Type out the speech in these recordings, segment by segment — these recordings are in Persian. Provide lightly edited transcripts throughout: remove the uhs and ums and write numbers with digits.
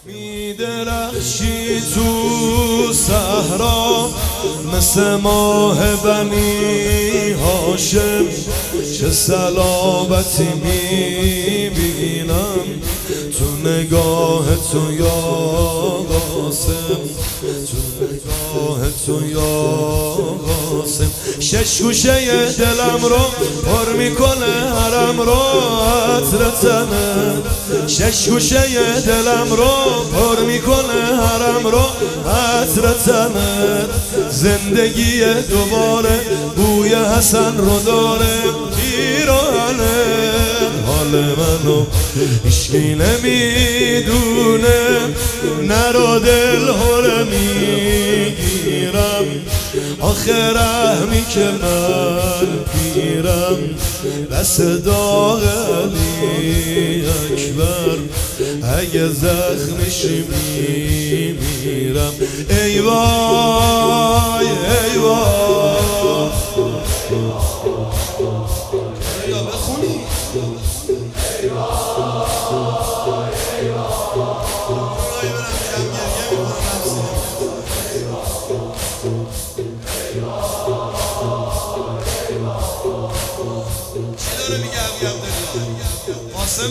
میدرخشی تو صحرا مثل ماه بنی هاشم، چه صلابتی میبینم تو نگاه تو یا قاسم، تو نگاه تو یا قاسم. شش گوشه دلم رو پر میکنه حرم رو عطر تنت، شش گوشه دلم رو پر میکنه حرم رو عطر تنت. زندگی دوباره بوی حسن رو داره پیراهنه، حال منو هیچکی نمیدونه، نرو دل هره میگیرم آخه رحمی که من پیرم، بس داغ علی اکبر اگه زخمشی میمیرم. ای وای ای وای یا بخونی ای وای ای قاسم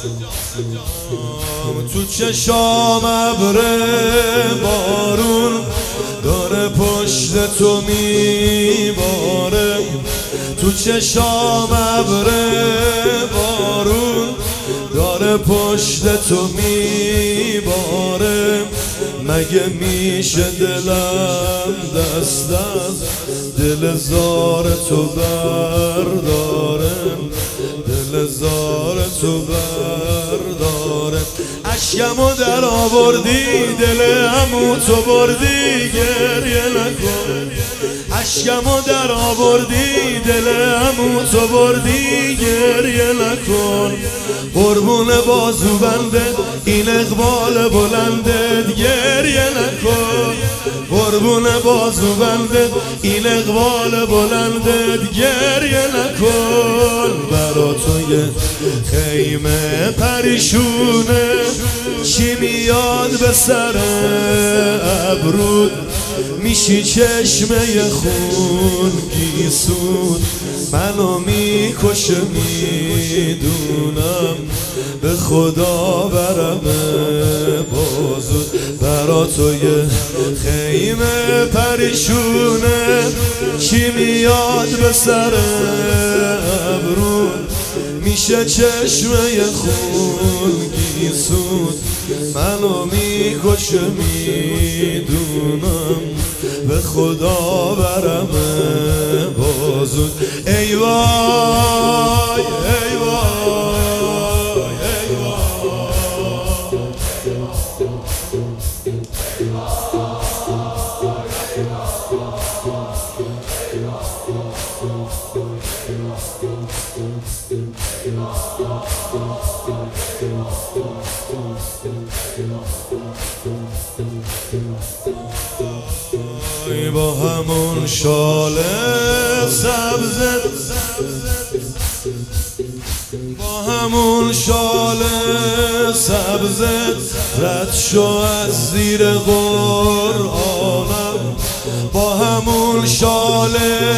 جانم. تو چشام ابر بارون داره پشت تو میباره، تو چشام ابر بارون داره پشت تو میباره. مگه میشه دلم دست از دل زار تو برداره، دل زار تو برداره. اشکمو در آوردی دل عمو تو بردی گریه نکن، اشکمو در آوردی دل عمو تو بردی گریه نکن. قربون بازو بنده این اقبال بلندت گریه نکن، قربون بازو بنده این اقبال بلندت گریه نکن. برا تو یه خیمه پریشونه چی میاد به سر ابرود، میشی چشمه خون گیسون منو میکشه میدونم، به خدا برمه بازود. برا تو یه خیمه پریشونه چی میاد به سر ابرود، میشه چشمه خون گیسون منو میکشه میدونم، به خدا برمه بازود. ای وای ای وای ای با همون شال سبزت، با همون شال سبزت رد شو از زیر قرآنم، با همون شال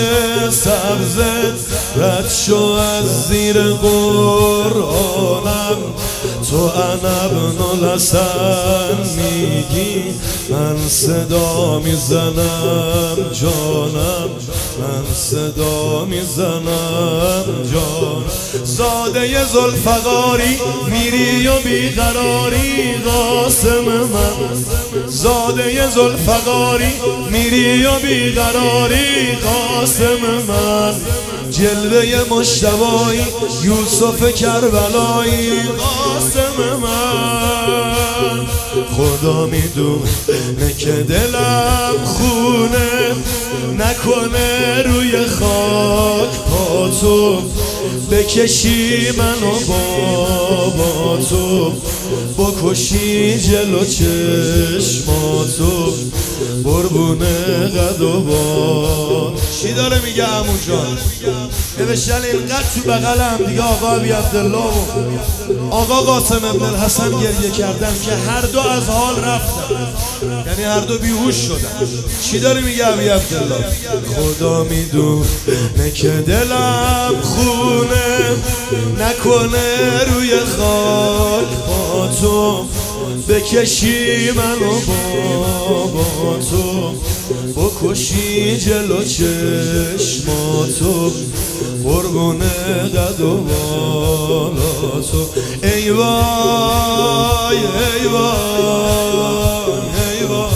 سبزت رد شو از زیر قرآنم. تو انا ابن الحسن میگی من صدا میزنم جانم، من صدا میزنم جانم. زاده ذوالفقاری میری و بیقراری قاسم من، زاده ذوالفقاری میری و بیقراری قاسم من. جلوه مجتبی یوسف کربلایی قاسم من. خدا میدونه که دلم خونه نکنه روی خاک پاتو، بکشی منو بابا تو بکشی جلو چشماتو قربونه قد و بال. چی داره میگه عمو جان؟ نوشتن اینقدر تو بغلم دیگه آقا ابی عبدالله و آقا قاسم ابن الحسن گریه کردن که هر دو از حال رفتن، یعنی هر دو بیهوش شدن. چی داره میگه ابی عبدالله؟ خدا میدونه که دلم خونه نکنه روی خاک با تو بکشی منو با تو بکشی جلو چشماتو قربونه قد و بالاتو. ای وای ای وای ای وای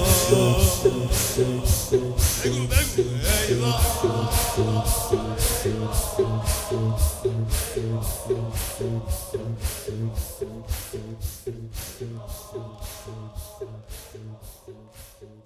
ای وای.